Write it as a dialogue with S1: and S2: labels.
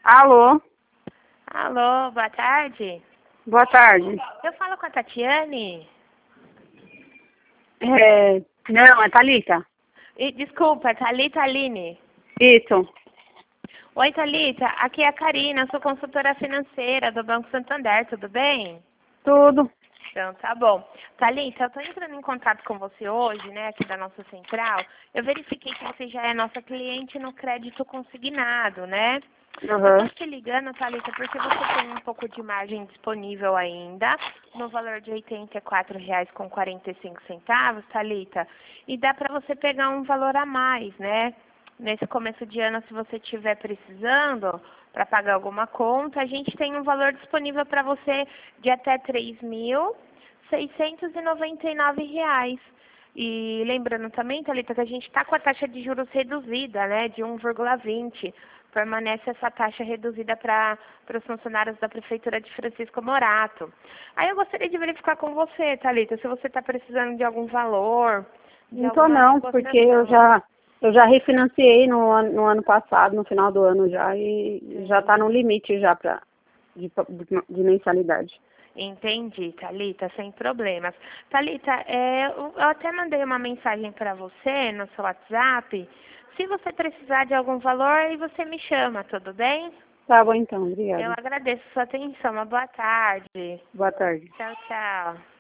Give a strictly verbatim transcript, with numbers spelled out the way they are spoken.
S1: Alô?
S2: Alô, boa tarde.
S1: Boa tarde.
S2: Eu falo com a Tatiane?
S1: É, não, é Thalita.
S2: E, desculpa, é Thalita Aline.
S1: Isso.
S2: Oi, Thalita. Aqui é a Karina, sou consultora financeira do Banco Santander, tudo bem?
S1: Tudo.
S2: Então, tá bom. Thalita, eu tô entrando em contato com você hoje, né, aqui da nossa central. Eu verifiquei que você já é nossa cliente no crédito consignado, né? Eu
S1: Uhum.
S2: tô te ligando, Thalita, porque você tem um pouco de margem disponível ainda, no valor de oitenta e quatro reais com quarenta e cinco centavos, Thalita. E dá para você pegar um valor a mais, né? Nesse começo de ano, se você estiver precisando para pagar alguma conta, a gente tem um valor disponível para você de até três mil seiscentos e noventa e nove reais. E lembrando também, Thalita, que a gente está com a taxa de juros reduzida, né, de um vírgula vinte. Permanece essa taxa reduzida para os funcionários da Prefeitura de Francisco Morato. Aí eu gostaria de verificar com você, Thalita, se você está precisando de algum valor, de
S1: Não tô
S2: alguma
S1: não, porque eu
S2: negociação.
S1: já, eu já refinanciei no, ano- no ano passado, no final do ano já, e já tá no limite já pra, de, de, de mensalidade.
S2: Entendi, Thalita, sem problemas. Thalita, é, eu eu até mandei uma mensagem para você no seu WhatsApp. Se você precisar de algum valor, aí você me chama, tudo bem?
S1: Tá bom então,
S2: Eu
S1: obrigada.
S2: agradeço a sua atenção. Uma boa tarde.
S1: Boa tarde.
S2: Tchau, tchau.